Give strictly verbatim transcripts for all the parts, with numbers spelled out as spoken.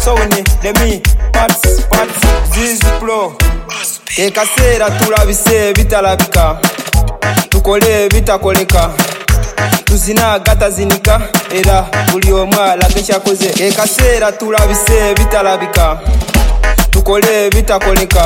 Sony, Demi, Pats, Pats, Zizi Pro. Ekasera tulabise bitalabika, tukole bitakoleka, tuzina gata zinika era buli omwa lage kyakoze. Ekasera tulabise bitalabika, tukole bitakoleka,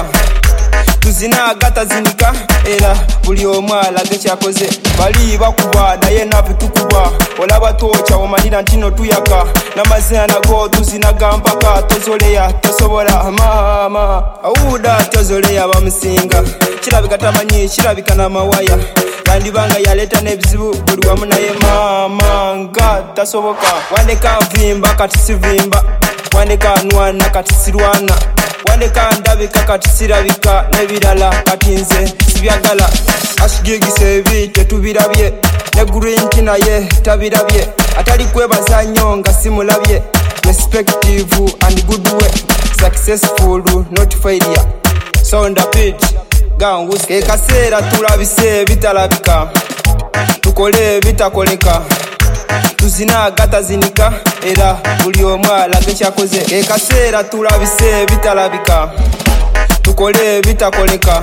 tuzina gata zinika era buli omwa lage kyakoze. Bali bakuba naye nafe tukuba, olaba tocha omalira ntino tuyaka, namazina nago tuzina gambaka, tozoleya tosobola mama awuda tozoleya bamusinga, kirabika tamanyi kirabika namawaya, yandibanga yaleta nebizibu buli wamu naye mama nga tasoboka. Wandeka nvimba kati sivimba, wandeka nwana kati sirwana, wandeka ndabika kati sirabika, nebirala kati nze sibyagala. Ashigigise ebi tetubirabye, ne green tea naye tabirabye, atali kwebaza nnyo nga simulabye. Respective and good way, successful not failure. Sound a pitch gangus. Ekasera tulabise bitalabika, tukole bitakoleka, tuzina gata zinika era buli omwa lage kyakoze. Ekasera tulabise bitalabika, tukole bitakoleka,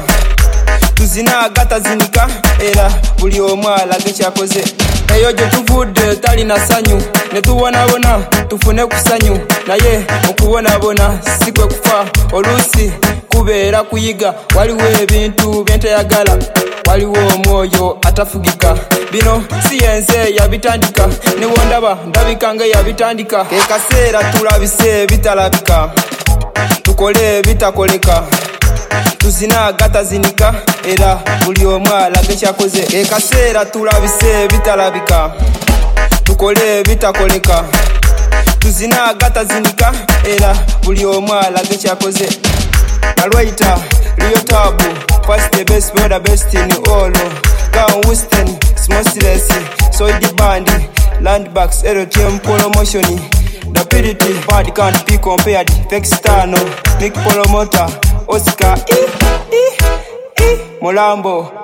tuzina gata zinika era buli omwa lage kyakoze. Eyo gye tuvudde talina sanyu, ne tubonabona tufune kusanyu, naye okubonabona sikwe kufa, oluusi kubeera kuyiga. Waliwo ebintu byentayagala, waliwo omwoyo atafugika, bino si yenze yabitandika, newondaba ndabika nga yabitandika. Ekasera tulabise bitalabika, tukole bitakoleka, tuzina gata zinika era buli omwa lage kyakoze. Ekasera tulabise bitalabika, tukole bitakoleka, tuzina gata zinika era buli omwa lage kyakoze. Alwaita Rio Tabu, first the best, we're the best in all. Down Western, Smossless, Soy the Band, Landbacks, L T M promotion. The purity, bad can't be compared. Vextano, Nick Polomota, Oscar, eh, eh, eh, Molambo.